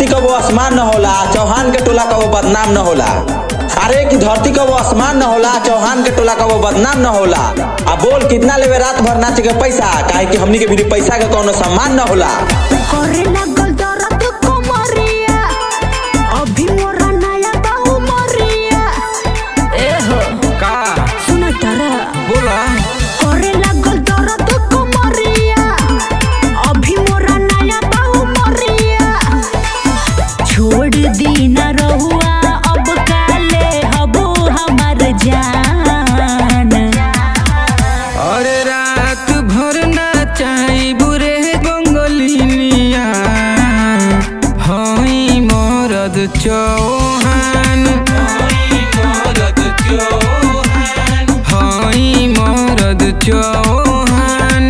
धरती का वो आसमान न होला, चौहान के टोला का वो बदनाम न होला। अरे कि धरती का वो आसमान न होला, चौहान के टोला का वो बदनाम न होला। अब बोल कितना लेवे रात भर नाचे के पैसा, काहे कि हमनी के भी पैसा का कोनो सम्मान न होला। चौहान हई मरद चौहान।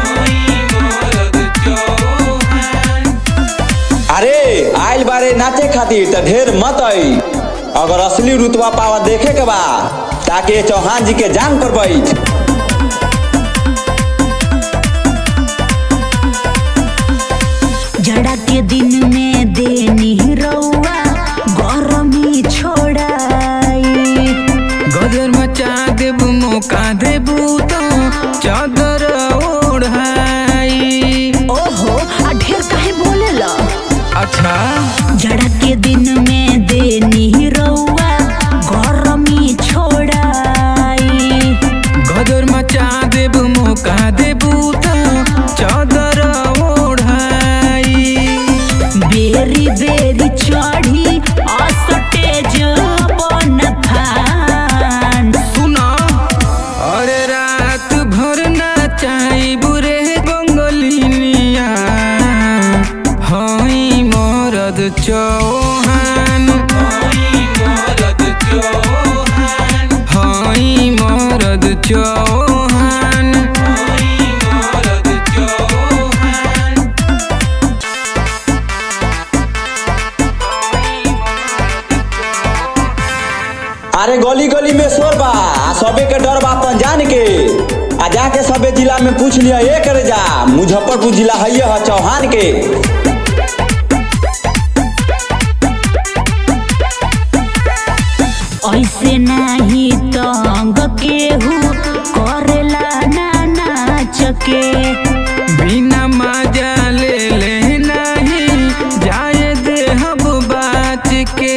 अरे आइल बारे नाचे खातिर त ढेर मत आई, अगर असली रुतबा पावा देखे के बा ताकि चौहान जी के जान पर बैठ। जड़ा के दिन में देनी रउआ गरमी छोड़ाई, गदर मचा देबू मौका देबू तो चादर ओढ़ाई। ओहो आ ढेर काहे बोलेला। अच्छा जड़ा के दिन में देनी रउआ गरमी छोड़ाई, गदर मचा देबू मौका देबू तो चादर बेरी बेरी चढ़ी स्टेज बन फान। सुना अरे रात भर नाचाई बुरे बंगलिनिया, हई मरद चौहान हई मरद चौहान। अरे गली गली में शोर बा, सबे के डर बा अपन जान के। आ जाके सबे जिला में पूछ लिया ये करे जा, मुजफ्फरपुर जिला है चौहान के। ऐसे नहीं तंग केहू करेला ना नाच के, बिना मजा ले ले नहीं जाए दे हम बात के।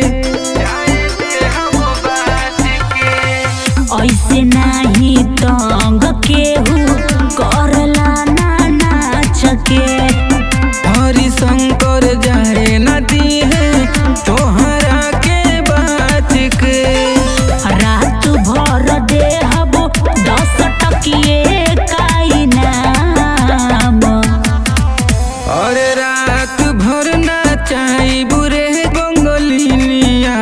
ऐसे नहीं तंग केहू करला ना नाच के। हरि शंकर जाए नदी है तोहरा के बात के। रात भर देहब 10 टकिए काई नाम। अरे रात भर नाचाई बुरे बंगलिनिया,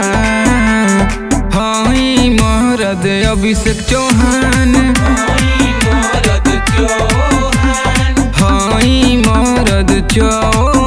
हई मरद अभिषेक चौहान हई मरद चौहान।